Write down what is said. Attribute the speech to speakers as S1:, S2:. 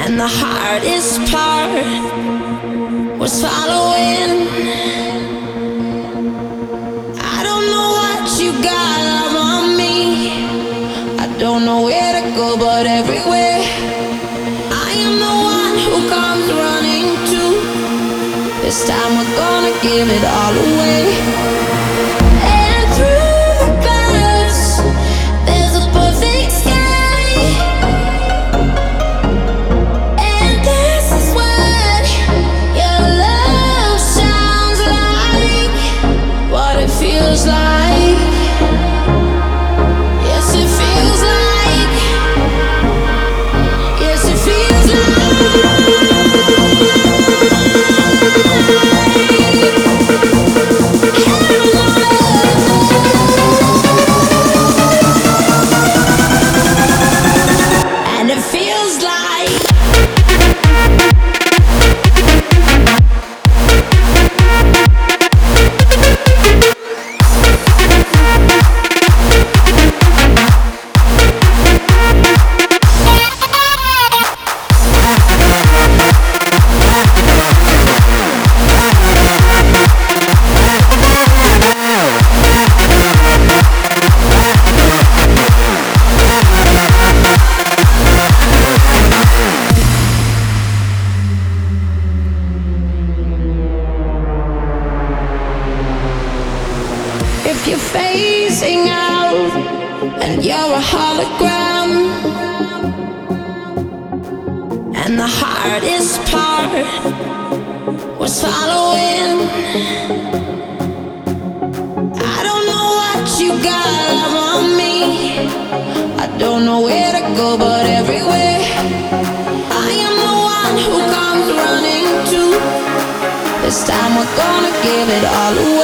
S1: And the hardest part was following. I don't know what you got love on me. I don't know where to go, but everywhere. I am the one who comes running to. This time we're gonna give it all away. And through the clouds, there's a perfect sky. And this is what your love sounds like. What it feels like. Yes, it feels like. Yes, it feels and it feels like. If you're phasing out and you're a hologram, and the hardest part was following. I don't know what you got love on me. I don't know where to go, but everywhere. I am the one who comes running to. This time we're gonna give it all away.